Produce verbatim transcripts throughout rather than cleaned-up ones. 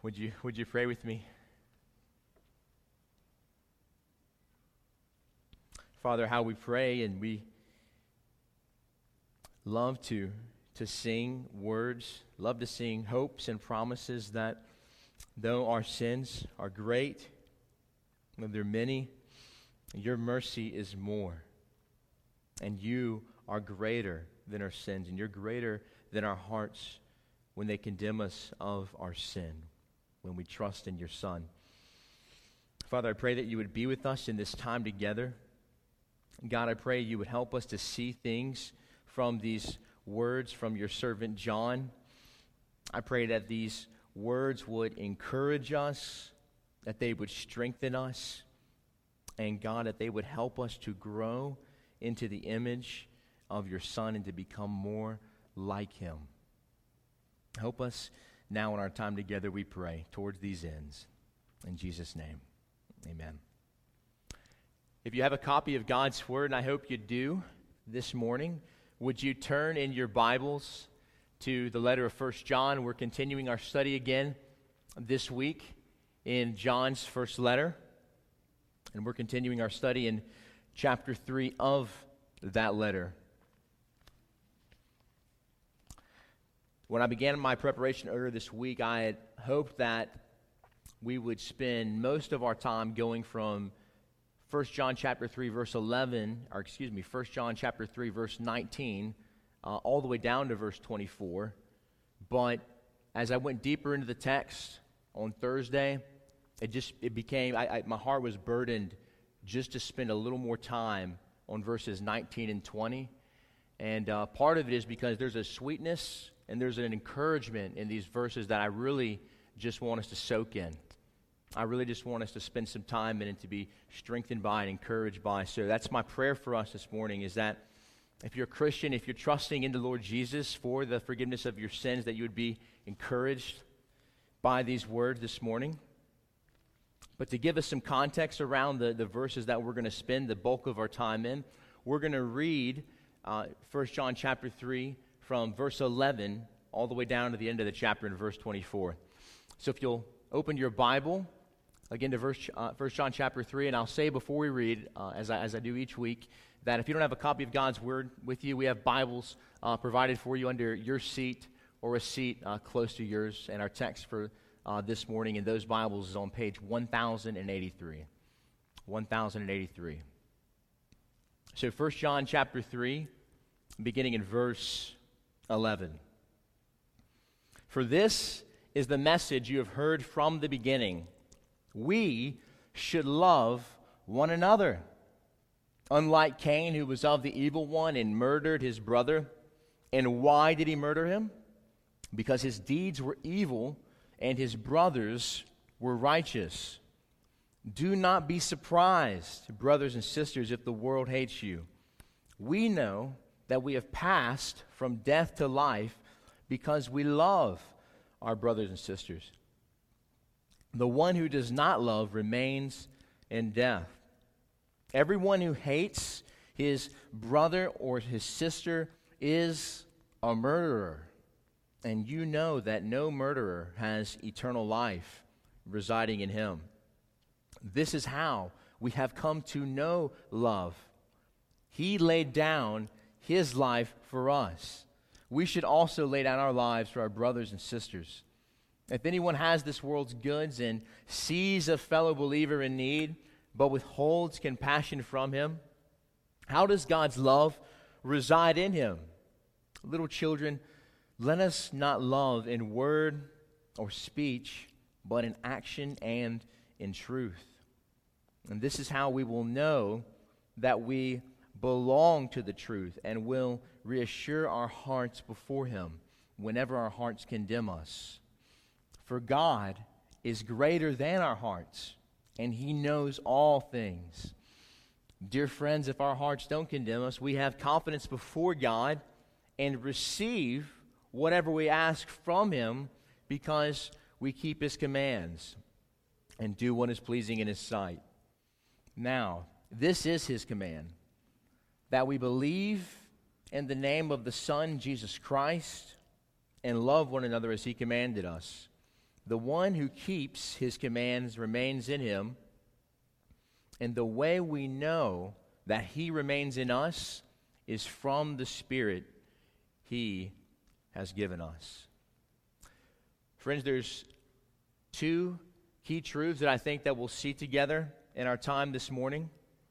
Would you would you pray with me? Father, how we pray, and we love to to sing words, love to sing hopes and promises that though our sins are great, though they're many, your mercy is more. And you are greater than our sins, and you're greater than our hearts when they condemn us of our sin, when we trust in your Son. Father, I pray that you would be with us in this time together. God, I pray you would help us to see things from these words from your servant John. I pray that these words would encourage us, that they would strengthen us, and God, that they would help us to grow into the image of your Son and to become more like him. Help us now in our time together, we pray, towards these ends. In Jesus' name, amen. If you have a copy of God's Word, and I hope you do this morning, would you turn in your Bibles to the letter of First John? We're continuing our study again this week in John's first letter, and we're continuing our study in chapter three of that letter. When I began my preparation earlier this week, I had hoped that we would spend most of our time going from First John chapter three, verse eleven, or excuse me, First John chapter three, verse nineteen, uh, all the way down to verse twenty-four. But as I went deeper into the text on Thursday, it just it became I, I, my heart was burdened just to spend a little more time on verses nineteen and twenty. And uh, part of it is because there's a sweetness and there's an encouragement in these verses that I really just want us to soak in. I really just want us to spend some time in and to be strengthened by and encouraged by. So that's my prayer for us this morning, is that if you're a Christian, if you're trusting in the Lord Jesus for the forgiveness of your sins, that you would be encouraged by these words this morning. But to give us some context around the, the verses that we're going to spend the bulk of our time in, we're going to read uh, First John chapter three from verse eleven all the way down to the end of the chapter in verse twenty-four. So if you'll open your Bible again to verse, uh, First John chapter three, and I'll say before we read, uh, as, I, as I do each week, that if you don't have a copy of God's Word with you, we have Bibles uh, provided for you under your seat or a seat uh, close to yours. And our text for uh, this morning in those Bibles is on page one thousand eighty-three. one thousand eighty-three. So First John chapter three, beginning in verse eleven. For this is the message you have heard from the beginning. We should love one another. Unlike Cain, who was of the evil one and murdered his brother. And why did he murder him? Because his deeds were evil and his brothers were righteous. Do not be surprised, brothers and sisters, if the world hates you. We know that we have passed from death to life because we love our brothers and sisters. The one who does not love remains in death. Everyone who hates his brother or his sister is a murderer. And you know that no murderer has eternal life residing in him. This is how we have come to know love. He laid down his life for us. We should also lay down our lives for our brothers and sisters. If anyone has this world's goods and sees a fellow believer in need, but withholds compassion from him, how does God's love reside in him? Little children, let us not love in word or speech, but in action and in truth. And this is how we will know that we belong to the truth and will reassure our hearts before him whenever our hearts condemn us. For God is greater than our hearts, and he knows all things. Dear friends, if our hearts don't condemn us, we have confidence before God and receive whatever we ask from him because we keep his commands and do what is pleasing in his sight. Now, this is his command, that we believe in the name of the Son, Jesus Christ, and love one another as he commanded us. The one who keeps his commands remains in him, and the way we know that he remains in us is from the Spirit he has given us. Friends, there's two key truths that I think that we'll see together in our time this morning.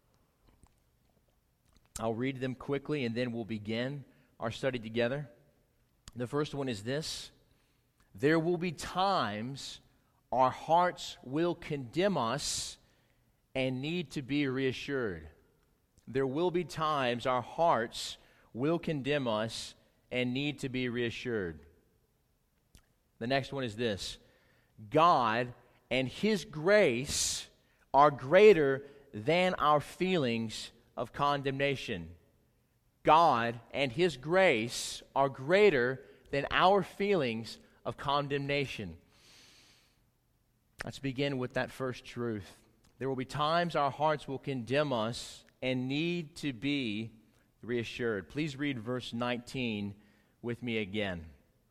I'll read them quickly and then we'll begin our study together. The first one is this: there will be times our hearts will condemn us and need to be reassured. There will be times our hearts will condemn us and need to be reassured. The next one is this: God and His grace are greater than our feelings of condemnation. God and His grace are greater than our feelings of condemnation. Let's begin with that first truth. There will be times our hearts will condemn us and need to be reassured. Please read verse nineteen with me again.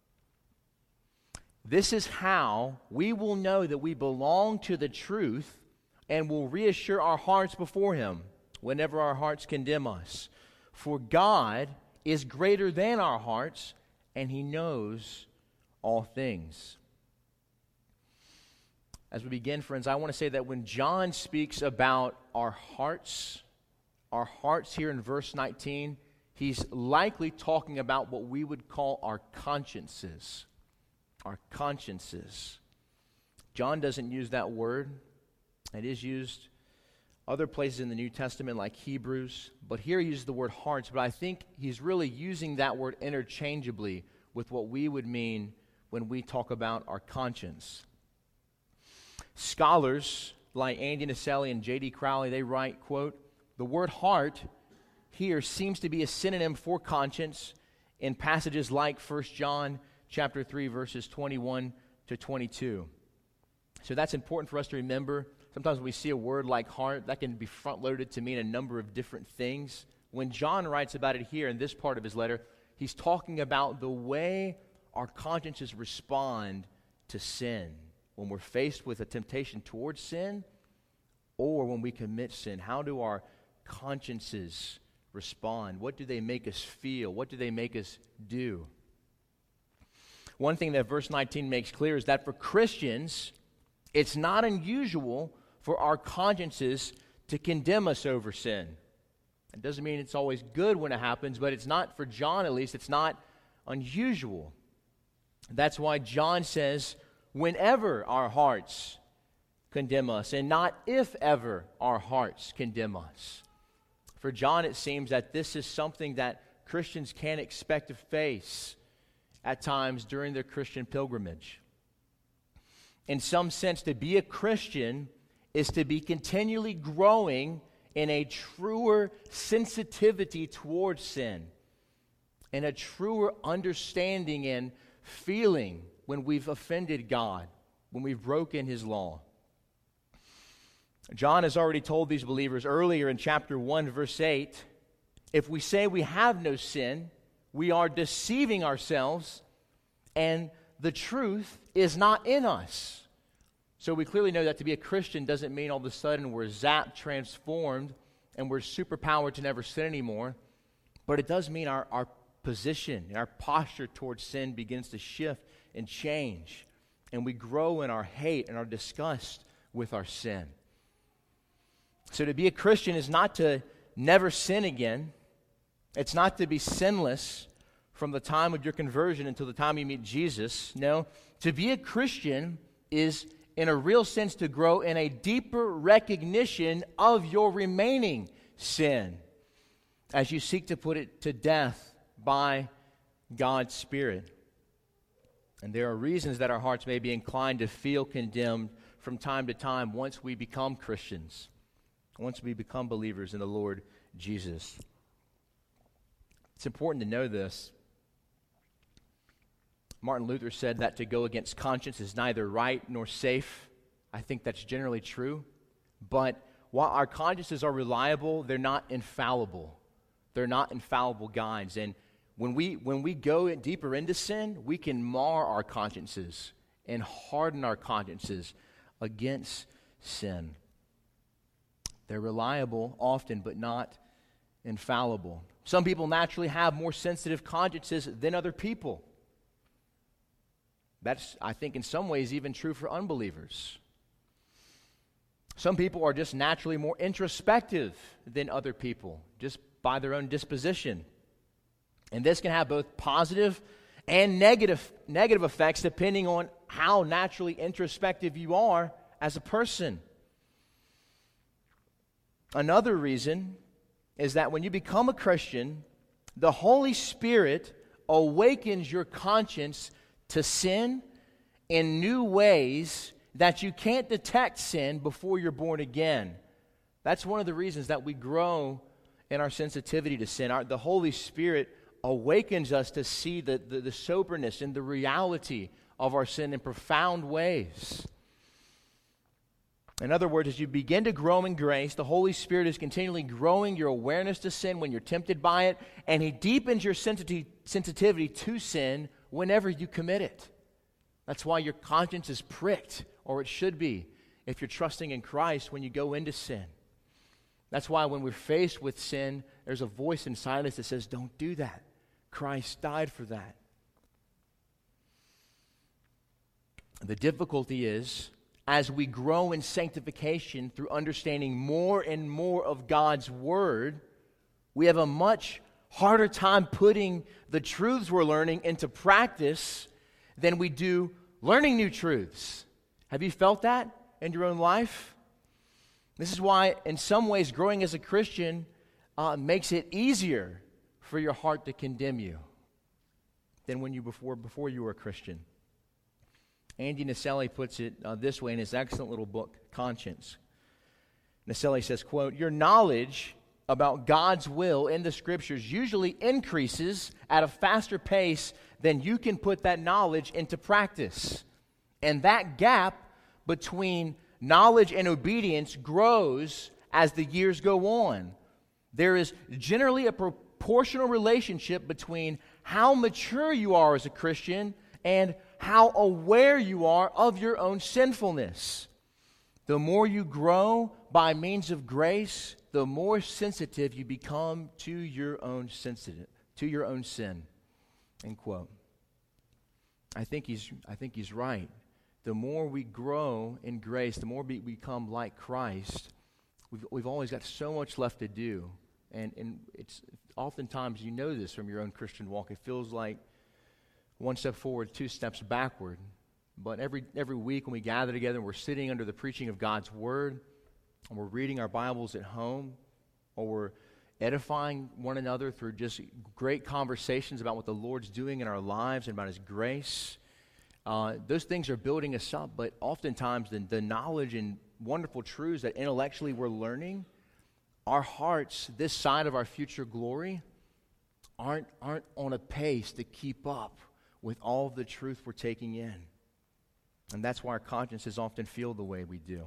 This is how we will know that we belong to the truth and will reassure our hearts before Him whenever our hearts condemn us. For God is greater than our hearts, and He knows all things. As we begin, friends, I want to say that when John speaks about our hearts, our hearts here in verse nineteen, he's likely talking about what we would call our consciences. Our consciences. John doesn't use that word. It is used other places in the New Testament like Hebrews, but here he uses the word hearts, but I think he's really using that word interchangeably with what we would mean when we talk about our conscience. Scholars like Andy Naselli and J D Crowley, they write, quote, the word heart here seems to be a synonym for conscience in passages like First John chapter three, verses twenty-one to twenty-two. So that's important for us to remember. Sometimes when we see a word like heart, that can be front-loaded to mean a number of different things. When John writes about it here in this part of his letter, he's talking about the way our consciences respond to sin. When we're faced with a temptation towards sin, or when we commit sin, how do our consciences respond? What do they make us feel? What do they make us do? One thing that verse nineteen makes clear is that for Christians, it's not unusual for our consciences to condemn us over sin. It doesn't mean it's always good when it happens, but it's not, for John at least, it's not unusual. That's why John says, whenever our hearts condemn us, and not if ever our hearts condemn us. For John, it seems that this is something that Christians can expect to face at times during their Christian pilgrimage. In some sense, to be a Christian is to be continually growing in a truer sensitivity towards sin, and a truer understanding and feeling when we've offended God, when we've broken His law. John has already told these believers earlier in chapter one, verse eight, if we say we have no sin, we are deceiving ourselves, and the truth is not in us. So we clearly know that to be a Christian doesn't mean all of a sudden we're zapped, transformed, and we're superpowered to never sin anymore. But it does mean our, our position, our posture towards sin begins to shift and change. And we grow in our hate and our disgust with our sin. So to be a Christian is not to never sin again. It's not to be sinless from the time of your conversion until the time you meet Jesus. No, to be a Christian is, in a real sense, to grow in a deeper recognition of your remaining sin as you seek to put it to death by God's Spirit. And there are reasons that our hearts may be inclined to feel condemned from time to time once we become Christians, once we become believers in the Lord Jesus. It's important to know this. Martin Luther said that to go against conscience is neither right nor safe. I think that's generally true. But while our consciences are reliable, they're not infallible. They're not infallible guides. And when we when we go deeper into sin, we can mar our consciences and harden our consciences against sin. They're reliable often, but not infallible. Some people naturally have more sensitive consciences than other people. That's, I think, in some ways even true for unbelievers. Some people are just naturally more introspective than other people, just by their own disposition. And this can have both positive and negative, negative effects depending on how naturally introspective you are as a person. Another reason is that when you become a Christian, the Holy Spirit awakens your conscience to sin in new ways that you can't detect sin before you're born again. That's one of the reasons that we grow in our sensitivity to sin. Our, the Holy Spirit awakens us to see the, the, the soberness and the reality of our sin in profound ways. In other words, as you begin to grow in grace, the Holy Spirit is continually growing your awareness to sin when you're tempted by it, and He deepens your sensiti- sensitivity to sin whenever you commit it. That's why your conscience is pricked, or it should be, if you're trusting in Christ when you go into sin. That's why when we're faced with sin, there's a voice inside us that says, don't do that. Christ died for that. The difficulty is, as we grow in sanctification through understanding more and more of God's Word, we have a much harder time putting the truths we're learning into practice than we do learning new truths. Have you felt that in your own life? This is why, in some ways, growing as a Christian uh, makes it easier for your heart to condemn you than when you before before you were a Christian. Andy Naselli puts it uh, this way in his excellent little book, Conscience. Naselli says, quote, "Your knowledge about God's will in the Scriptures usually increases at a faster pace than you can put that knowledge into practice. And that gap between knowledge and obedience grows as the years go on. There is generally a proportional relationship between how mature you are as a Christian and how aware you are of your own sinfulness. The more you grow by means of grace, the more sensitive you become to your own sensitive, to your own sin." End quote. I think he's I think he's right. The more we grow in grace, the more we become like Christ. We've we've always got so much left to do, and and it's oftentimes, you know this from your own Christian walk, it feels like one step forward, two steps backward. But every every week when we gather together and we're sitting under the preaching of God's Word, and we're reading our Bibles at home, or we're edifying one another through just great conversations about what the Lord's doing in our lives and about His grace, uh, those things are building us up. But oftentimes the, the knowledge and wonderful truths that intellectually we're learning, our hearts, this side of our future glory, aren't aren't on a pace to keep up with all of the truth we're taking in. And that's why our consciences often feel the way we do.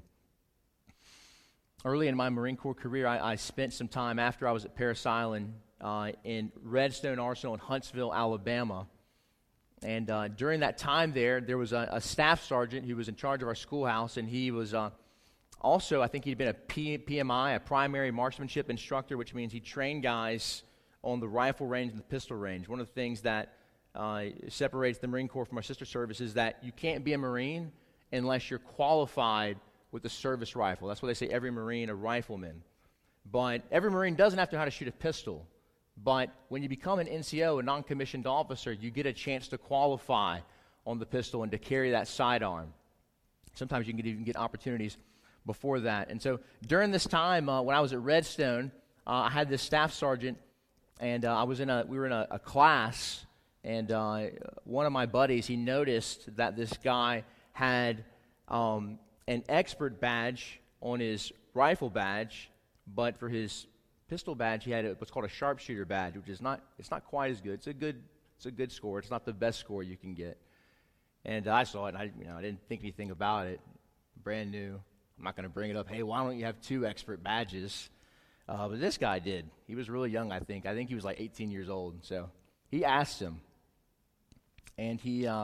Early in my Marine Corps career, I, I spent some time after I was at Parris Island uh, in Redstone Arsenal in Huntsville, Alabama. And uh, during that time there, there was a, a staff sergeant who was in charge of our schoolhouse, and he was uh, also, I think he'd been a P- PMI, a primary marksmanship instructor, which means he trained guys on the rifle range and the pistol range. One of the things that uh, separates the Marine Corps from our sister service is that you can't be a Marine unless you're qualified with the service rifle. That's why they say every Marine a rifleman. But every Marine doesn't have to know how to shoot a pistol. But when you become an N C O, a non-commissioned officer, you get a chance to qualify on the pistol and to carry that sidearm. Sometimes you can even get opportunities before that. And so during this time, uh, when I was at Redstone, uh, I had this staff sergeant, and uh, I was in a we were in a, a class, and uh, one of my buddies, he noticed that this guy had um, an expert badge on his rifle badge, but for his pistol badge, he had a, what's called a sharpshooter badge, which is not it's not quite as good. It's a good it's a good score. It's not the best score you can get. And I saw it, and I you know I didn't think anything about it. Brand new. I'm not going to bring it up. Hey, why don't you have two expert badges? Uh, but this guy did. He was really young, I think. I think he was like eighteen years old. So he asked him, and he uh,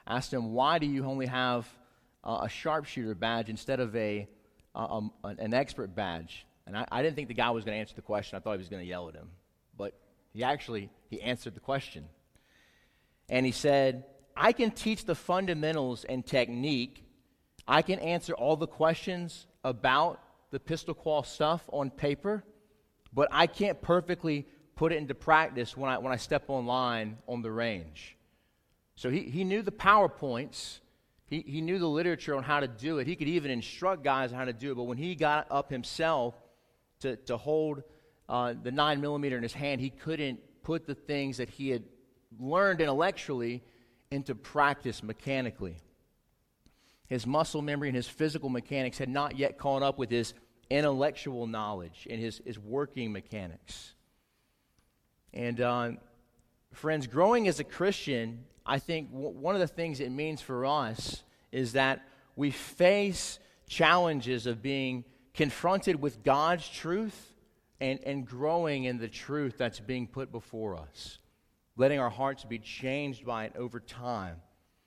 asked him, why do you only have uh, a sharpshooter badge instead of a uh, um, an expert badge? And I, I didn't think the guy was going to answer the question. I thought he was going to yell at him. But he actually, he answered the question. And he said, I can teach the fundamentals and technique. I can answer all the questions about the pistol qual stuff on paper, but I can't perfectly put it into practice when I when I step on line on the range. So he, he knew the PowerPoints. He, he knew the literature on how to do it. He could even instruct guys on how to do it, but when he got up himself to, to hold uh, the nine millimeter in his hand, he couldn't put the things that he had learned intellectually into practice mechanically. His muscle memory and his physical mechanics had not yet caught up with his intellectual knowledge and his, his working mechanics. And uh, friends, growing as a Christian, I think w- one of the things it means for us is that we face challenges of being confronted with God's truth and, and growing in the truth that's being put before us, letting our hearts be changed by it over time.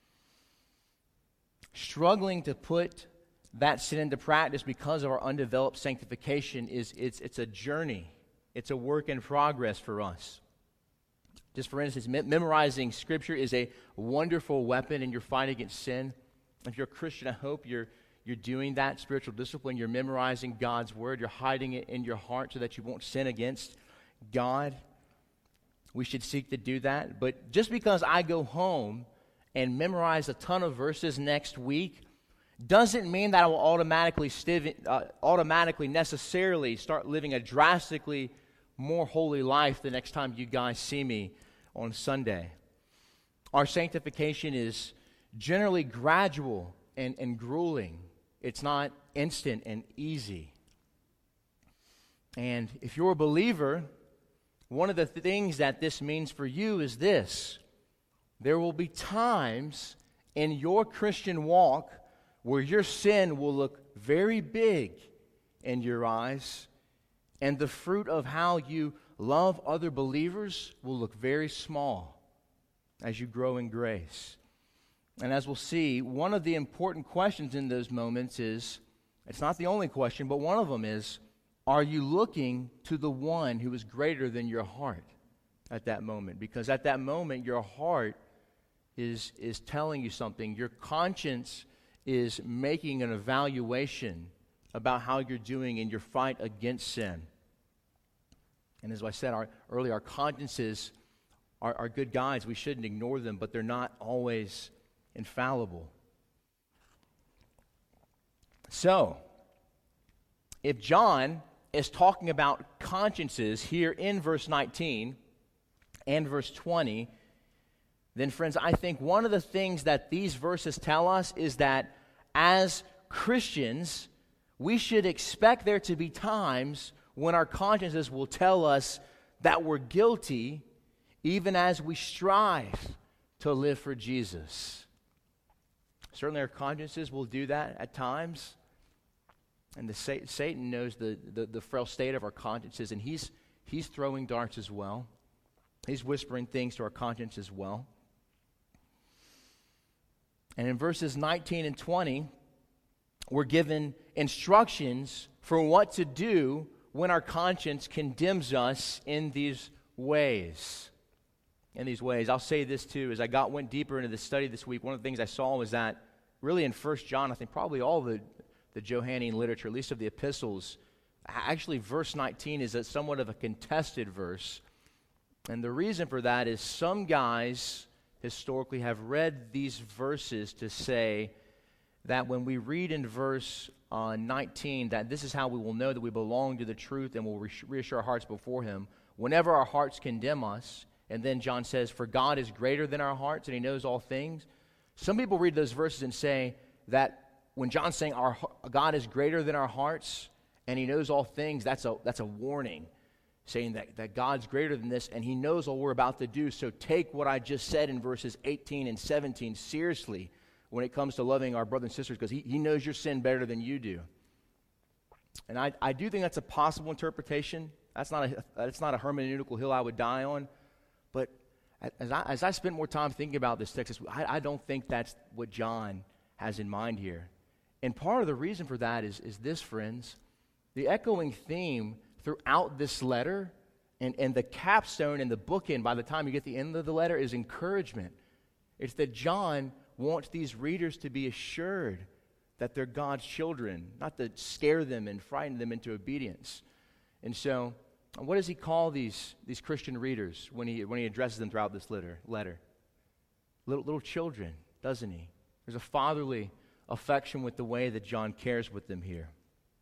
Struggling to put that sin into practice because of our undeveloped sanctification is it's it's a journey. It's a work in progress for us. Just for instance, me- memorizing Scripture is a wonderful weapon in your fight against sin. If you're a Christian, I hope you're you're doing that spiritual discipline. You're memorizing God's Word. You're hiding it in your heart so that you won't sin against God. We should seek to do that. But just because I go home and memorize a ton of verses next week doesn't mean that I will automatically, stiv- uh, automatically necessarily start living a drastically more holy life the next time you guys see me on Sunday. Our sanctification is generally gradual and, and grueling. It's not instant and easy. And if you're a believer, one of the th- things that this means for you is this. There will be times in your Christian walk where your sin will look very big in your eyes, and the fruit of how you love other believers will look very small as you grow in grace. And as we'll see, one of the important questions in those moments is, it's not the only question, but one of them is, are you looking to the one who is greater than your heart at that moment? Because at that moment, your heart is, is telling you something. Your conscience is making an evaluation about how you're doing in your fight against sin. And as I said our, earlier, our consciences are, are good guides. We shouldn't ignore them, but they're not always infallible. So, if John is talking about consciences here in verse nineteen and verse twenty, then friends, I think one of the things that these verses tell us is that as Christians, we should expect there to be times when our consciences will tell us that we're guilty, even as we strive to live for Jesus. Certainly our consciences will do that at times. And the Satan knows the, the, the frail state of our consciences, and he's, he's throwing darts as well. He's whispering things to our conscience as well. And in verses nineteen and twenty, we're given instructions for what to do when our conscience condemns us in these ways. In these ways. I'll say this too, as I got went deeper into the study this week, one of the things I saw was that really in First John, I think probably all the, the Johannine literature, at least of the epistles, actually verse nineteen is a somewhat of a contested verse. And the reason for that is some guys historically have read these verses to say that when we read in verse uh, nineteen that this is how we will know that we belong to the truth and will reassure our hearts before Him, whenever our hearts condemn us, and then John says, for God is greater than our hearts and He knows all things. Some people read those verses and say that when John's saying our God is greater than our hearts and He knows all things, that's a, that's a warning, saying that, that God's greater than this and He knows all we're about to do. So take what I just said in verses eighteen and seventeen seriously when it comes to loving our brothers and sisters, because he, he knows your sin better than you do. And I, I do think that's a possible interpretation. That's not a, that's not a hermeneutical hill I would die on. But as I, as I spent more time thinking about this text, I, I don't think that's what John has in mind here. And part of the reason for that is, is this, friends. The echoing theme throughout this letter and, and the capstone and the bookend by the time you get to the end of the letter is encouragement. It's that John wants these readers to be assured that they're God's children, not to scare them and frighten them into obedience. And so, what does he call these, these Christian readers when he, when he addresses them throughout this letter? letter? Little, little children, doesn't he? There's a fatherly affection with the way that John cares with them here.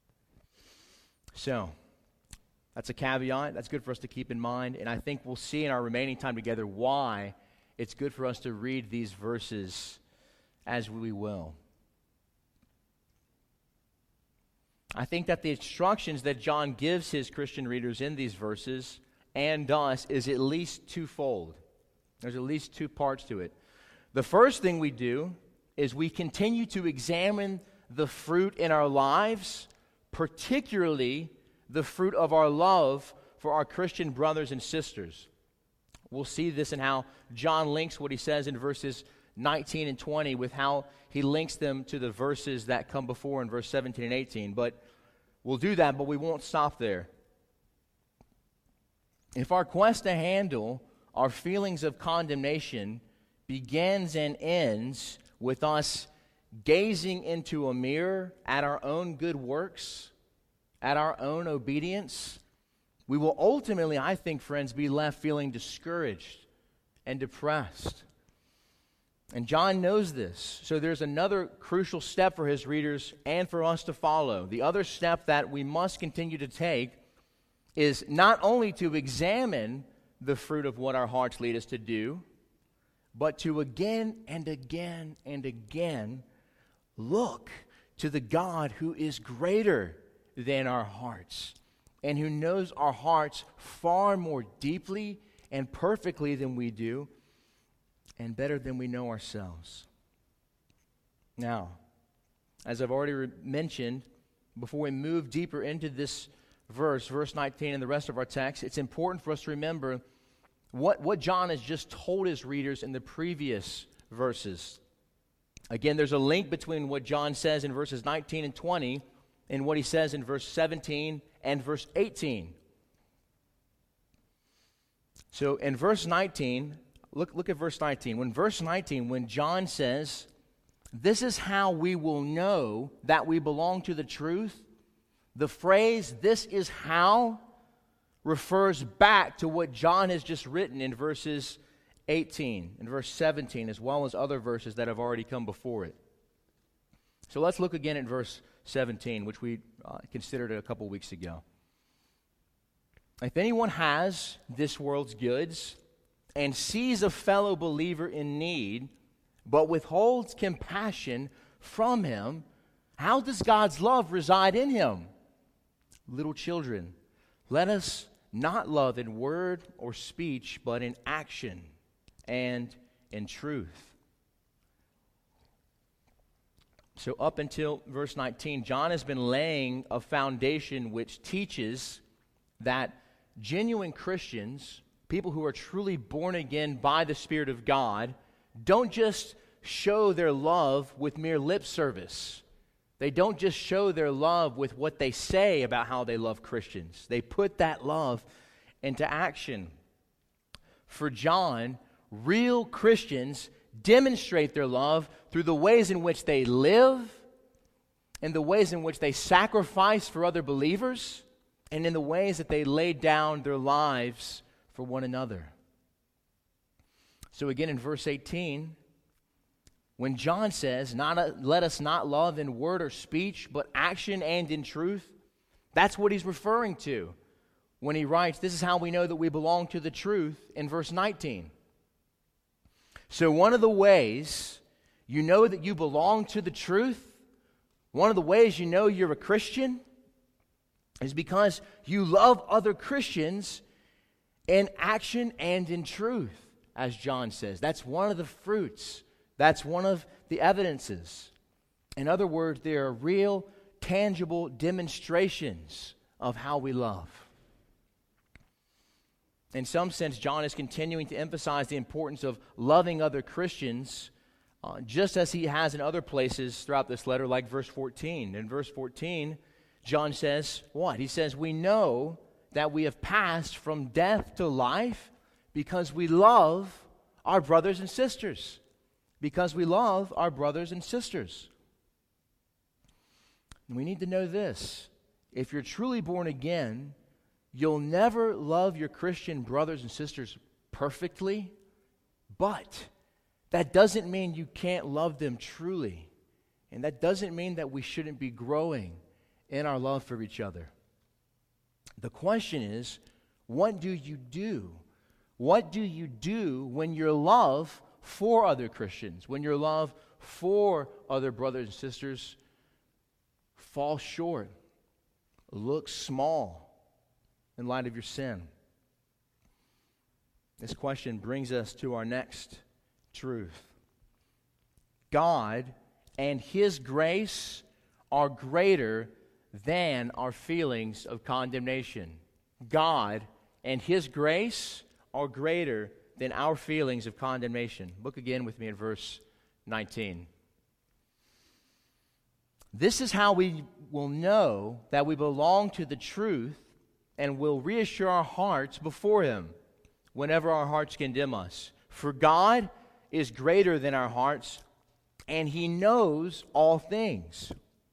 So, that's a caveat. That's good for us to keep in mind. And I think we'll see in our remaining time together why it's good for us to read these verses as we will. I think that the instructions that John gives his Christian readers in these verses and us is at least twofold. There's at least two parts to it. The first thing we do is we continue to examine the fruit in our lives, particularly the fruit of our love for our Christian brothers and sisters. We'll see this in how John links what he says in verses nineteen and twenty with how he links them to the verses that come before in verse seventeen and eighteen. But we'll do that, but we won't stop there. If our quest to handle our feelings of condemnation begins and ends with us gazing into a mirror at our own good works, at our own obedience, we will ultimately, I think, friends, be left feeling discouraged and depressed. And John knows this. So there's another crucial step for his readers and for us to follow. The other step that we must continue to take is not only to examine the fruit of what our hearts lead us to do, but to again and again and again look to the God who is greater than our hearts and who knows our hearts far more deeply and perfectly than we do, and better than we know ourselves. Now, as I've already re- mentioned, before we move deeper into this verse, verse nineteen and the rest of our text, it's important for us to remember what, what John has just told his readers in the previous verses. Again, there's a link between what John says in verses nineteen and twenty and what he says in verse seventeen and verse eighteen. So in verse nineteen, Look, look at verse nineteen. When verse nineteen, when John says, "This is how we will know that we belong to the truth," the phrase, "this is how," refers back to what John has just written in verses eighteen and verse seventeen, as well as other verses that have already come before it. So let's look again at verse seventeen, which we uh, considered a couple weeks ago. "If anyone has this world's goods and sees a fellow believer in need, but withholds compassion from him, how does God's love reside in him? Little children, let us not love in word or speech, but in action and in truth." So up until verse nineteen, John has been laying a foundation which teaches that genuine Christians, people who are truly born again by the Spirit of God, don't just show their love with mere lip service. They don't just show their love with what they say about how they love Christians. They put that love into action. For John, real Christians demonstrate their love through the ways in which they live, and the ways in which they sacrifice for other believers, and in the ways that they lay down their lives for one another. So again in verse eighteen, when John says, not a, let us not love in word or speech, but action and in truth, that's what he's referring to when he writes, "This is how we know that we belong to the truth," in verse nineteen. So one of the ways you know that you belong to the truth, one of the ways you know you're a Christian, is because you love other Christians in action and in truth, as John says. That's one of the fruits. That's one of the evidences. In other words, there are real, tangible demonstrations of how we love. in some sense, John is continuing to emphasize the importance of loving other Christians, uh, just as he has in other places throughout this letter, like verse fourteen. In verse fourteen, John says what? He says, we know that we have passed from death to life because we love our brothers and sisters. Because we love our brothers and sisters. And we need to know this. If you're truly born again, you'll never love your Christian brothers and sisters perfectly, but that doesn't mean you can't love them truly. And that doesn't mean that we shouldn't be growing in our love for each other. The question is, what do you do? What do you do when your love for other Christians, when your love for other brothers and sisters falls short, looks small in light of your sin? This question brings us to our next truth. God and His grace are greater than our feelings of condemnation. God and His grace are greater than our feelings of condemnation. Look again with me at verse nineteen. This is how we will know that we belong to the truth and will reassure our hearts before Him whenever our hearts condemn us. For God is greater than our hearts, and He knows all things.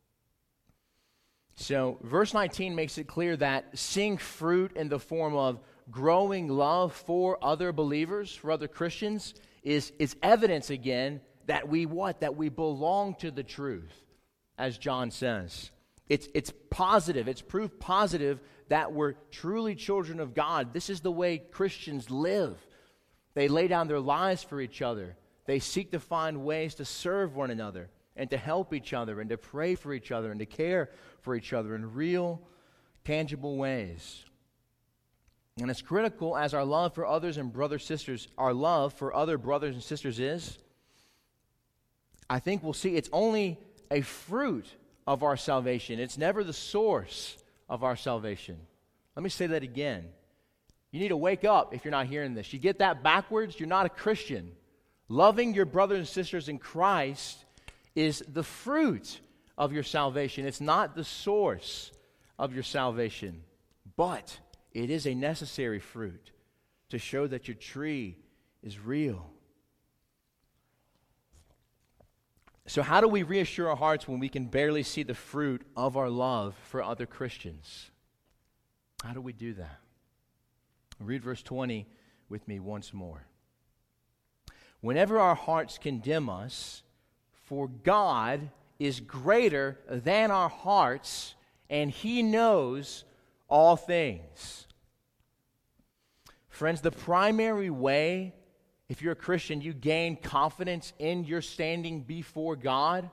So, verse nineteen makes it clear that seeing fruit in the form of growing love for other believers, for other Christians, is, is evidence again that we what? That we belong to the truth, as John says. It's, it's positive. It's proof positive that we're truly children of God. This is the way Christians live. They lay down their lives for each other. They seek to find ways to serve one another and to help each other and to pray for each other and to care for each other in real, tangible ways. And it's critical as our love for others and brothers sisters, our love for other brothers and sisters is, I think we'll see it's only a fruit of our salvation. It's never the source of our salvation. Let me say that again. You need to wake up if you're not hearing this. You get that backwards, you're not a Christian. Loving your brothers and sisters in Christ is the fruit of your salvation. It's not the source of your salvation. But it is a necessary fruit to show that your tree is real. So how do we reassure our hearts when we can barely see the fruit of our love for other Christians? How do we do that? Read verse twenty with me once more. Whenever our hearts condemn us, for God is greater than our hearts, and He knows all things. Friends, the primary way, if you're a Christian, you gain confidence in your standing before God.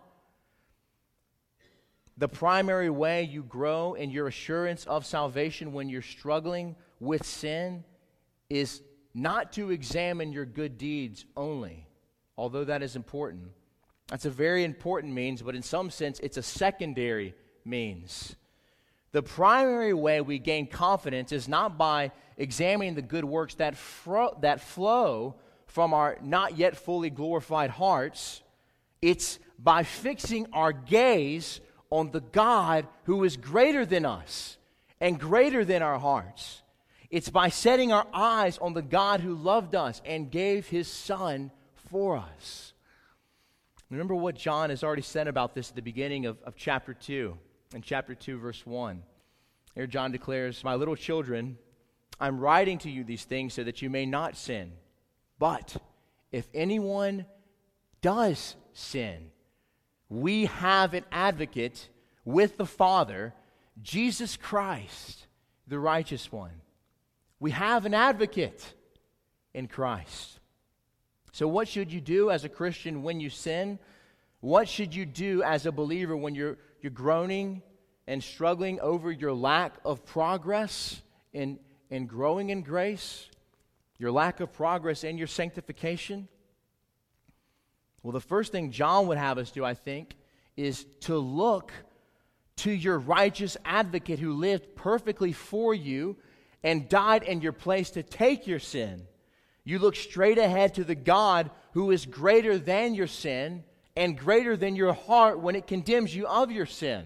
The primary way you grow in your assurance of salvation when you're struggling with sin is not to examine your good deeds only, although that is important. That's a very important means, but in some sense, it's a secondary means. The primary way we gain confidence is not by examining the good works that, fro- that flow from our not yet fully glorified hearts. It's by fixing our gaze on the God who is greater than us and greater than our hearts. It's by setting our eyes on the God who loved us and gave His Son for us. Remember what John has already said about this at the beginning of, of chapter two. In chapter two, verse one. Here John declares, "My little children, I'm writing to you these things so that you may not sin. But if anyone does sin, we have an advocate with the Father, Jesus Christ, the righteous one." We have an advocate in Christ. So what should you do as a Christian when you sin? What should you do as a believer when you're, you're groaning and struggling over your lack of progress in, in growing in grace? Your lack of progress in your sanctification? Well, the first thing John would have us do, I think, is to look to your righteous advocate who lived perfectly for you and died in your place to take your sin. You look straight ahead to the God who is greater than your sin and greater than your heart when it condemns you of your sin.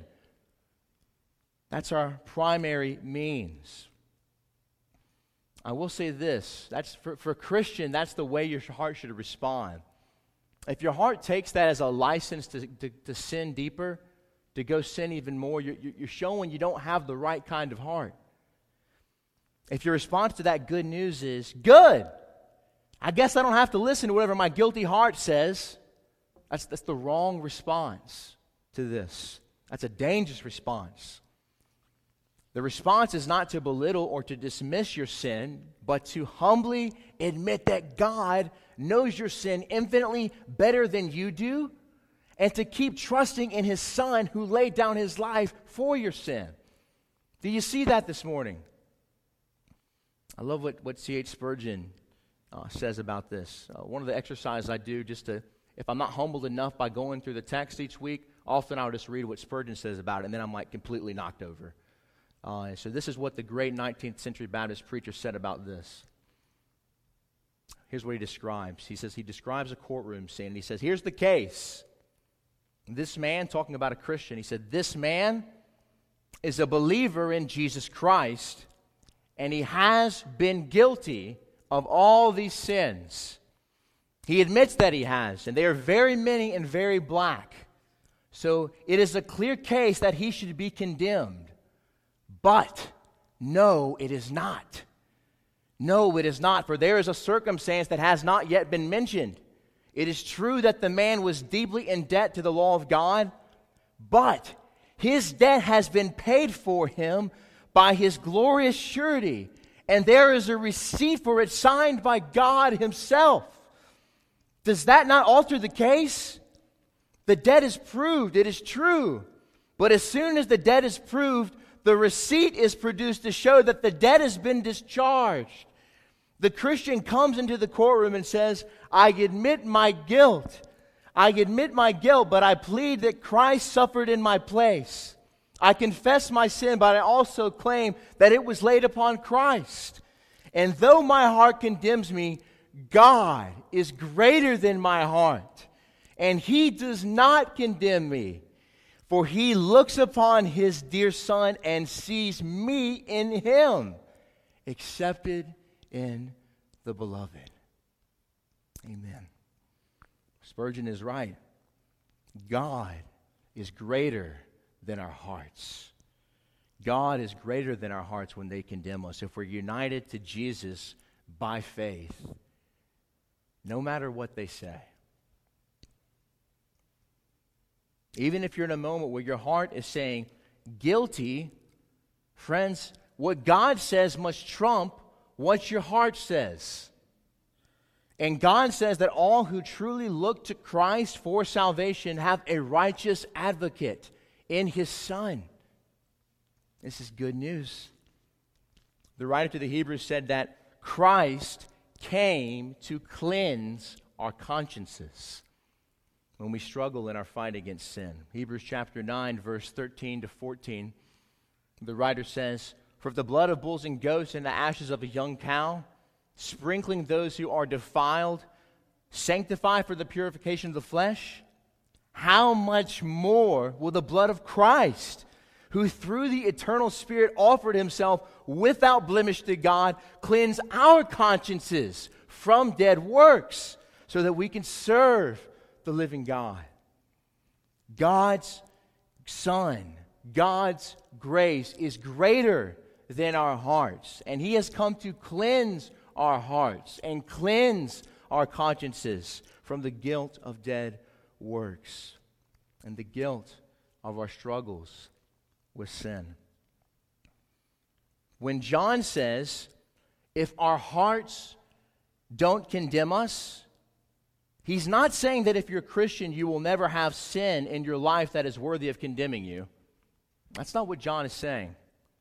That's our primary means. I will say this, that's for, for a Christian, that's the way your heart should respond. If your heart takes that as a license to, to, to sin deeper, to go sin even more, you're, you're showing you don't have the right kind of heart. If your response to that good news is, good, I guess I don't have to listen to whatever my guilty heart says, that's, that's the wrong response to this. That's a dangerous response. The response is not to belittle or to dismiss your sin, but to humbly admit that God knows your sin infinitely better than you do, and to keep trusting in His Son who laid down His life for your sin. Do you see that this morning? I love what, what C H Spurgeon uh, says about this. Uh, one of the exercises I do just to, if I'm not humbled enough by going through the text each week, often I'll just read what Spurgeon says about it, and then I'm like completely knocked over. Uh, so this is what the great nineteenth century Baptist preacher said about this. Here's what he describes. He says he describes a courtroom scene. And he says, here's the case. This man, talking about a Christian, he said, this man is a believer in Jesus Christ, and he has been guilty of all these sins. He admits that he has, and they are very many and very black. So it is a clear case that he should be condemned. But, no, it is not. No, it is not, for there is a circumstance that has not yet been mentioned. It is true that the man was deeply in debt to the law of God, but his debt has been paid for him by His glorious surety, and there is a receipt for it signed by God Himself. Does that not alter the case? The debt is proved, it is true, but as soon as the debt is proved, the receipt is produced to show that the debt has been discharged. The Christian comes into the courtroom and says, I admit my guilt. I admit my guilt, but I plead that Christ suffered in my place. I confess my sin, but I also claim that it was laid upon Christ. And though my heart condemns me, God is greater than my heart, and He does not condemn me. For He looks upon His dear Son and sees me in Him, accepted in the Beloved. Amen. Spurgeon is right. God is greater than our hearts. God is greater than our hearts when they condemn us. If we're united to Jesus by faith, no matter what they say. Even if you're in a moment where your heart is saying guilty, friends, what God says must trump what your heart says. And God says that all who truly look to Christ for salvation have a righteous advocate in His Son. This is good news. The writer to the Hebrews said that Christ came to cleanse our consciences when we struggle in our fight against sin. Hebrews chapter nine, verse thirteen to fourteen, the writer says, for if the blood of bulls and goats and the ashes of a young cow, sprinkling those who are defiled, sanctify for the purification of the flesh, how much more will the blood of Christ, who through the eternal Spirit offered Himself without blemish to God, cleanse our consciences from dead works, so that we can serve the living God. God's Son, God's grace is greater than our hearts, and He has come to cleanse our hearts and cleanse our consciences from the guilt of dead works and the guilt of our struggles with sin. When John says, if our hearts don't condemn us, he's not saying that if you're a Christian, you will never have sin in your life that is worthy of condemning you. That's not what John is saying.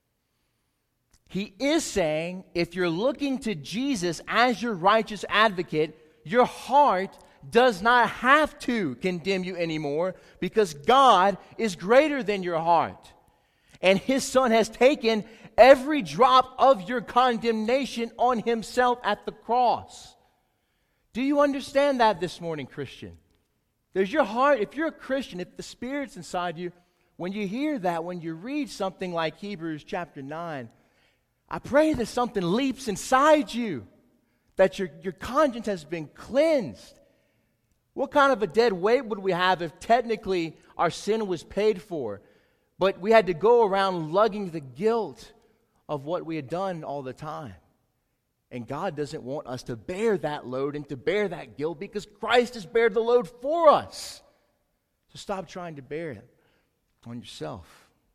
He is saying, if you're looking to Jesus as your righteous advocate, your heart does not have to condemn you anymore, because God is greater than your heart. And His Son has taken every drop of your condemnation on himself at the cross. Do you understand that this morning, Christian? Does your heart, if you're a Christian, if the Spirit's inside you, when you hear that, when you read something like Hebrews chapter nine, I pray that something leaps inside you, that your, your conscience has been cleansed. What kind of a dead weight would we have if technically our sin was paid for, but we had to go around lugging the guilt of what we had done all the time? And God doesn't want us to bear that load and to bear that guilt because Christ has bared the load for us. So stop trying to bear it on yourself.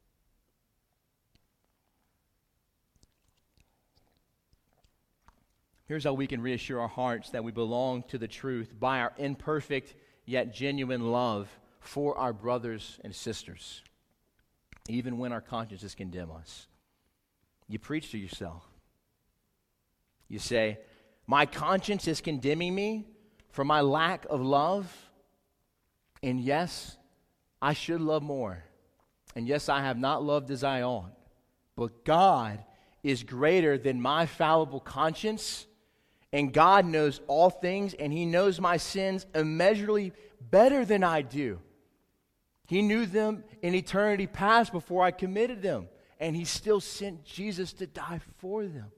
Here's how we can reassure our hearts that we belong to the truth by our imperfect yet genuine love for our brothers and sisters, even when our consciences condemn us. You preach to yourself. You say, my conscience is condemning me for my lack of love, and yes, I should love more. And yes, I have not loved as I ought. But God is greater than my fallible conscience, and God knows all things, and He knows my sins immeasurably better than I do. He knew them in eternity past before I committed them, and He still sent Jesus to die for them.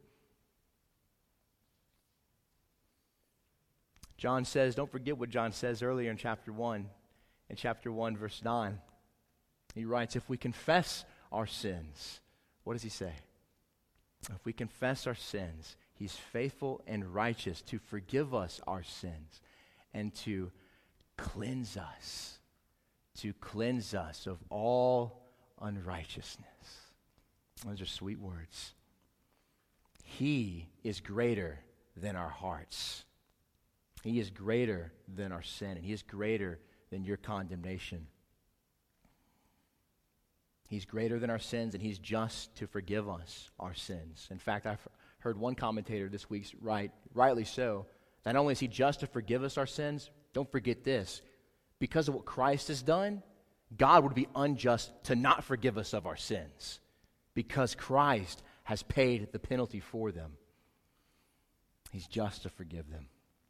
John says, don't forget what John says earlier in chapter one, in chapter one, verse nine. He writes, if we confess our sins, what does he say? If we confess our sins, He's faithful and righteous to forgive us our sins and to cleanse us, to cleanse us of all unrighteousness. Those are sweet words. He is greater than our hearts. He is greater than our sin, and He is greater than your condemnation. He's greater than our sins, and He's just to forgive us our sins. In fact, I've heard one commentator this week write, rightly so, not only is He just to forgive us our sins, don't forget this, because of what Christ has done, God would be unjust to not forgive us of our sins, because Christ has paid the penalty for them. He's just to forgive them.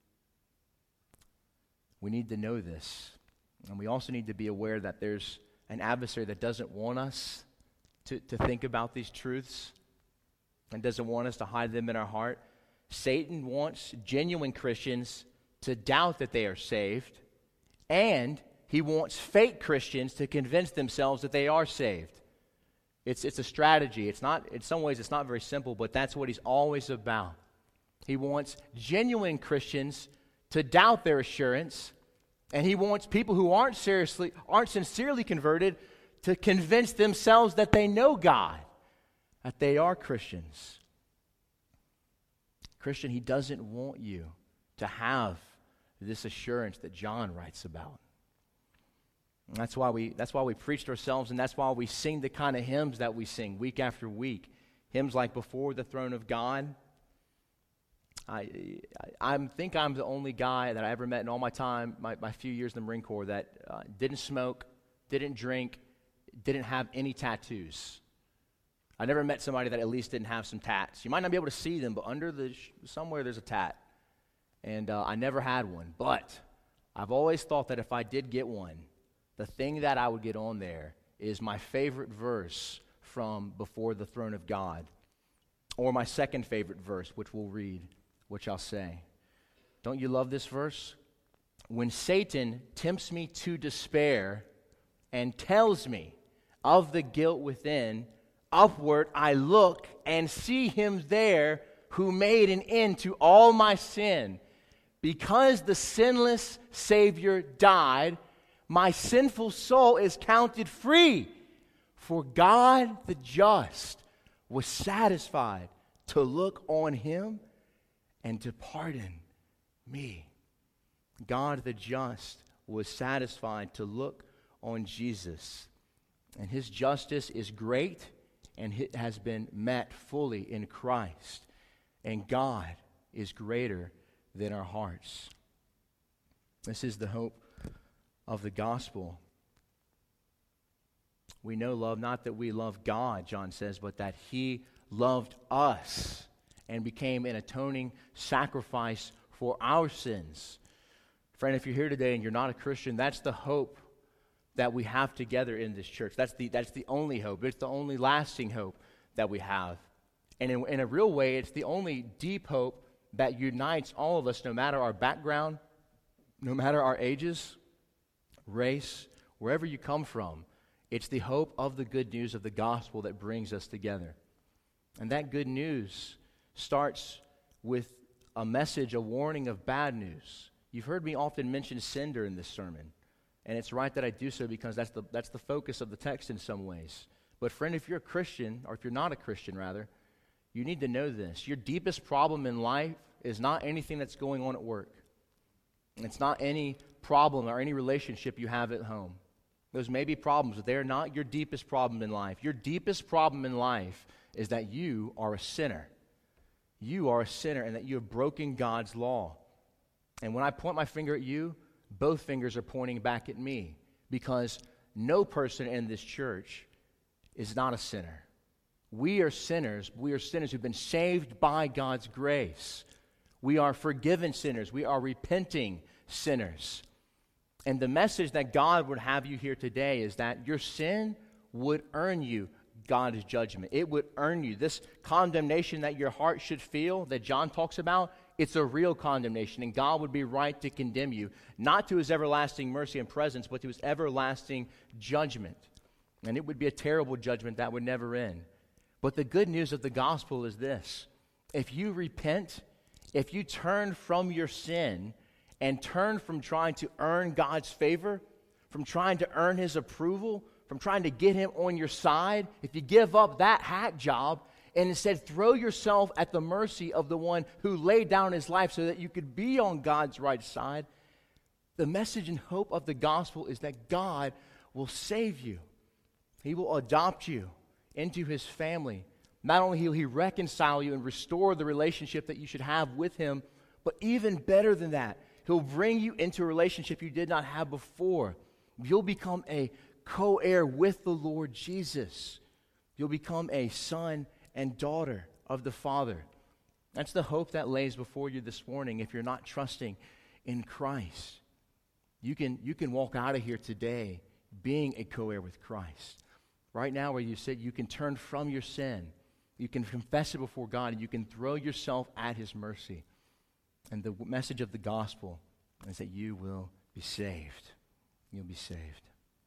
We need to know this. And we also need to be aware that there's an adversary that doesn't want us to, to think about these truths and doesn't want us to hide them in our heart. Satan wants genuine Christians to doubt that they are saved, and he wants fake Christians to convince themselves that they are saved. It's, it's a strategy. It's not, in some ways, it's not very simple, but that's what he's always about. He wants genuine Christians to doubt their assurance, and he wants people who aren't seriously, aren't sincerely converted to convince themselves that they know God, that they are Christians. Christian, he doesn't want you to have this assurance that John writes about. And that's why we that's why we preach to ourselves, and that's why we sing the kind of hymns that we sing week after week. Hymns like Before the Throne of God. I, I, I think I'm the only guy that I ever met in all my time, my, my few years in the Marine Corps, that uh, didn't smoke, didn't drink, didn't have any tattoos. I never met somebody that at least didn't have some tats. You might not be able to see them, but under the sh- somewhere there's a tat. And uh, I never had one. But I've always thought that if I did get one, the thing that I would get on there is my favorite verse from Before the Throne of God, or my second favorite verse, which we'll read, which I'll say. Don't you love this verse? When Satan tempts me to despair and tells me of the guilt within, upward I look and see him there who made an end to all my sin. Because the sinless Savior died, my sinful soul is counted free. For God the just was satisfied to look on him and to pardon me. God the just was satisfied to look on Jesus. And his justice is great, and it has been met fully in Christ. And God is greater than our hearts. This is the hope of the gospel. We know love, not that we love God, John says, but that he loved us and became an atoning sacrifice for our sins. Friend, if you're here today and you're not a Christian, that's the hope that we have together in this church. That's the, that's the only hope. It's the only lasting hope that we have. And in, in a real way, it's the only deep hope that unites all of us, no matter our background, no matter our ages, race, wherever you come from. It's the hope of the good news of the gospel that brings us together. And that good news starts with a message, a warning of bad news. You've heard me often mention sin during this sermon, and it's right that I do so because that's the, that's the focus of the text in some ways. But friend, if you're a Christian, or if you're not a Christian rather, you need to know this. Your deepest problem in life is not anything that's going on at work. It's not any problem or any relationship you have at home. Those may be problems, but they're not your deepest problem in life. Your deepest problem in life is that you are a sinner. You are a sinner and that you have broken God's law. And when I point my finger at you, both fingers are pointing back at me, because no person in this church is not a sinner. We are sinners. We are sinners who've been saved by God's grace. We are forgiven sinners. We are repenting sinners. And the message that God would have you hear today is that your sin would earn you God's judgment. It would earn you. This condemnation that your heart should feel, that John talks about, it's a real condemnation, and God would be right to condemn you, not to his everlasting mercy and presence, but to his everlasting judgment. And it would be a terrible judgment that would never end. But the good news of the gospel is this: if you repent, if you turn from your sin and turn from trying to earn God's favor, from trying to earn his approval, from trying to get him on your side, if you give up that hack job and instead throw yourself at the mercy of the one who laid down his life so that you could be on God's right side, the message and hope of the gospel is that God will save you. He will adopt you into his family. Not only will he reconcile you and restore the relationship that you should have with him, but even better than that, he'll bring you into a relationship you did not have before. You'll become a co-heir with the Lord Jesus. You'll become a son and daughter of the Father. That's the hope that lays before you this morning if you're not trusting in Christ. You can, you can walk out of here today being a co-heir with Christ. Right now where you sit, you can turn from your sin. You can confess it before God, and you can throw yourself at his mercy. And the message of the gospel is that you will be saved. You'll be saved.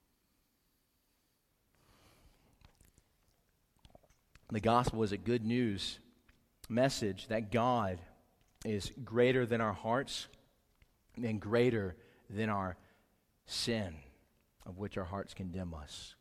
The gospel is a good news message that God is greater than our hearts and greater than our sin, of which our hearts condemn us.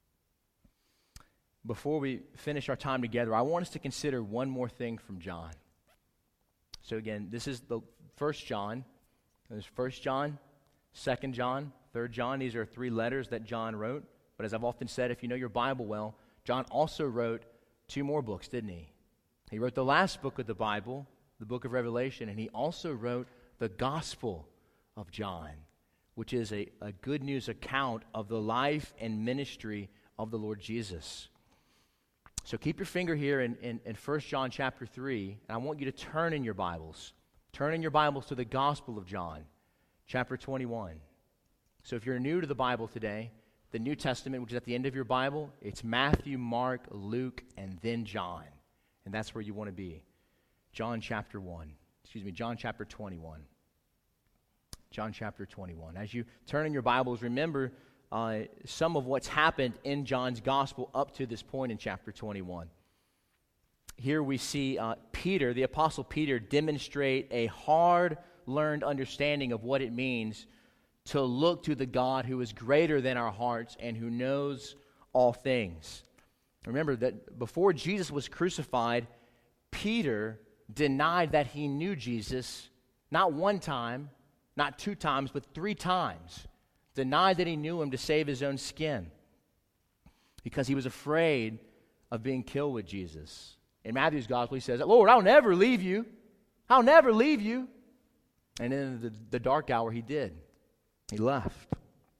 Before we finish our time together, I want us to consider one more thing from John. So again, this is the First John. There's First John, Second John, Third John. These are three letters that John wrote. But as I've often said, if you know your Bible well, John also wrote two more books, didn't he? He wrote the last book of the Bible, the book of Revelation, and he also wrote the Gospel of John, which is a, a good news account of the life and ministry of the Lord Jesus. So keep your finger here in, in, in First John chapter three, and I want you to turn in your Bibles. Turn in your Bibles to the Gospel of John, chapter twenty-one. So if you're new to the Bible today, the New Testament, which is at the end of your Bible, it's Matthew, Mark, Luke, and then John. And that's where you want to be. John chapter one. Excuse me, John chapter twenty-one. John chapter twenty-one. As you turn in your Bibles, remember uh, some of what's happened in John's gospel up to this point in chapter twenty-one. Here we see uh, Peter, the Apostle Peter, demonstrate a hard-learned understanding of what it means to look to the God who is greater than our hearts and who knows all things. Remember that before Jesus was crucified, Peter denied that he knew Jesus, not one time, not two times, but three times. Denied that he knew him to save his own skin because he was afraid of being killed with Jesus. In Matthew's gospel, he says, "Lord, I'll never leave you. I'll never leave you." And in the, the dark hour, he did. He left.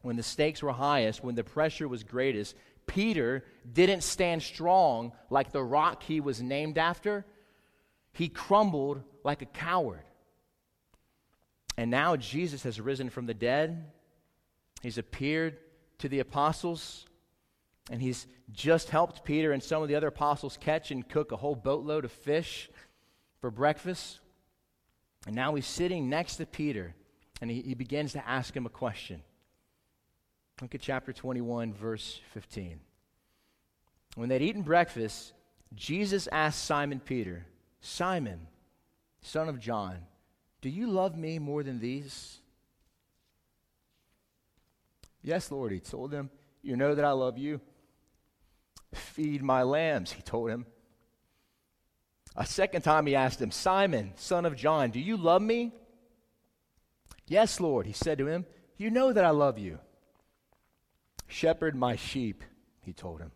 when the stakes were highest, when the pressure was greatest, Peter didn't stand strong like the rock he was named after. He crumbled like a coward. And now Jesus has risen from the dead. He's appeared to the apostles, and he's just helped Peter and some of the other apostles catch and cook a whole boatload of fish for breakfast. And now he's sitting next to Peter, and he, he begins to ask him a question. Look at chapter twenty-one, verse fifteen. When they'd eaten breakfast, Jesus asked Simon Peter, "Simon, son of John, do you love me more than these?" "Yes, Lord," he told him. "You know that I love you." "Feed my lambs," he told him. A second time he asked him, "Simon, son of John, do you love me?" "Yes, Lord," he said to him. "You know that I love you." "Shepherd my sheep," he told him.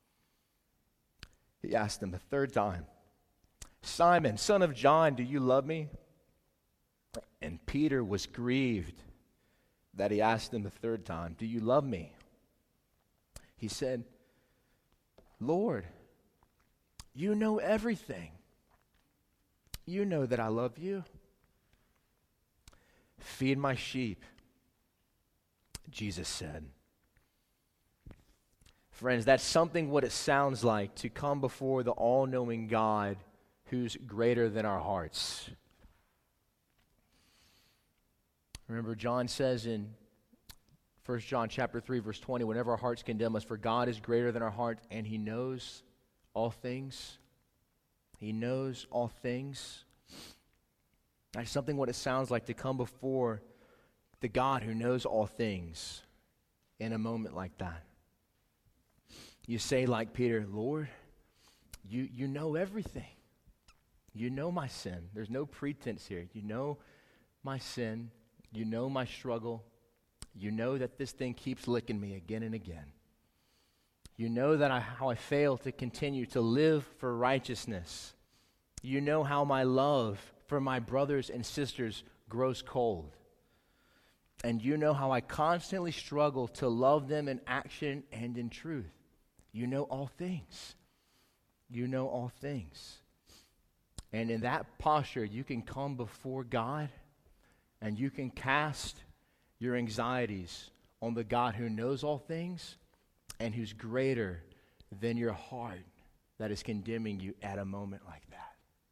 He asked him a third time, "Simon, son of John, do you love me?" And Peter was grieved that he asked him the third time, "Do you love me?" He said, "Lord, you know everything. You know that I love you. Feed my sheep," Jesus said. Friends, that's something what it sounds like to come before the all-knowing God who's greater than our hearts. Remember, John says in First John chapter three, verse twenty, whenever our hearts condemn us, for God is greater than our heart, and he knows all things. He knows all things. That's something what it sounds like to come before the God who knows all things in a moment like that. You say like Peter, "Lord, you, you know everything. You know my sin. There's no pretense here. You know my sin. You know my struggle. You know that this thing keeps licking me again and again. You know that I, how I fail to continue to live for righteousness. You know how my love for my brothers and sisters grows cold. And you know how I constantly struggle to love them in action and in truth. You know all things. You know all things." And in that posture, you can come before God and you can cast your anxieties on the God who knows all things and who's greater than your heart that is condemning you at a moment like that.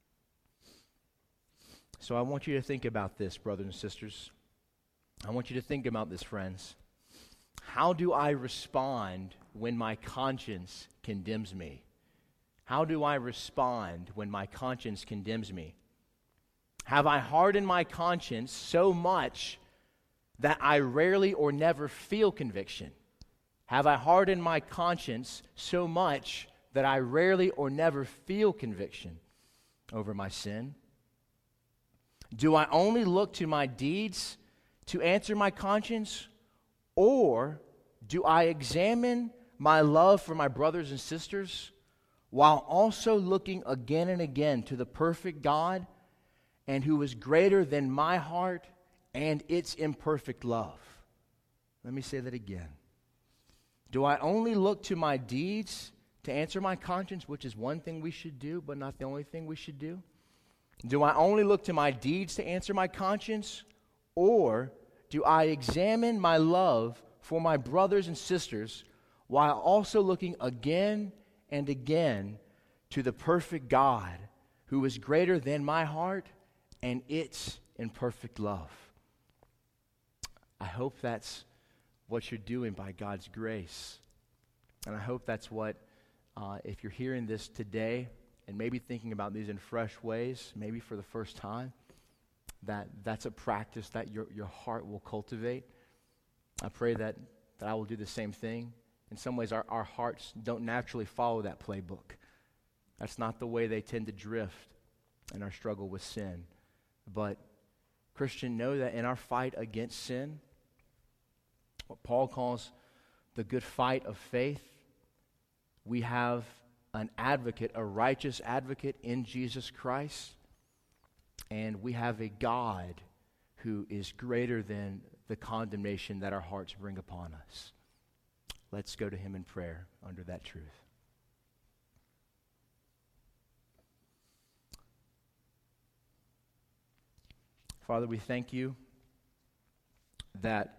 So I want you to think about this, brothers and sisters. I want you to think about this, friends. How do I respond when my conscience condemns me? How do I respond when my conscience condemns me? Have I hardened my conscience so much that I rarely or never feel conviction? Have I hardened my conscience so much that I rarely or never feel conviction over my sin? Do I only look to my deeds to answer my conscience, or do I examine my love for my brothers and sisters while also looking again and again to the perfect God and who is greater than my heart and its imperfect love? Let me say that again. Do I only look to my deeds to answer my conscience, which is one thing we should do, but not the only thing we should do? Do I only look to my deeds to answer my conscience, or do I examine my love for my brothers and sisters while also looking again and again to the perfect God who is greater than my heart and its imperfect love? I hope that's what you're doing by God's grace. And I hope that's what, uh, if you're hearing this today and maybe thinking about these in fresh ways, maybe for the first time, that that's a practice that your, your heart will cultivate. I pray that, that I will do the same thing. In some ways, our, our hearts don't naturally follow that playbook. That's not the way they tend to drift in our struggle with sin. But, Christian, know that in our fight against sin, what Paul calls the good fight of faith, we have an advocate, a righteous advocate in Jesus Christ, and we have a God who is greater than the condemnation that our hearts bring upon us. Let's go to him in prayer under that truth. Father, we thank you that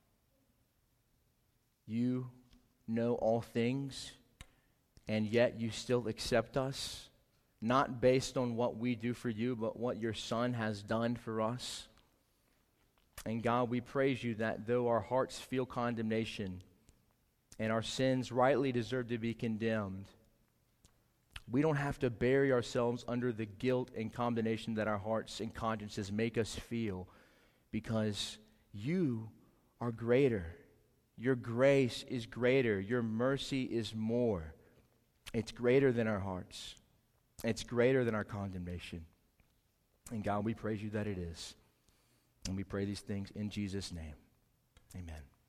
you know all things, and yet you still accept us, not based on what we do for you, but what your Son has done for us. And God, we praise you that though our hearts feel condemnation and our sins rightly deserve to be condemned, we don't have to bury ourselves under the guilt and condemnation that our hearts and consciences make us feel, because you are greater. Your grace is greater. Your mercy is more. It's greater than our hearts. It's greater than our condemnation. And God, we praise you that it is. And we pray these things in Jesus' name. Amen.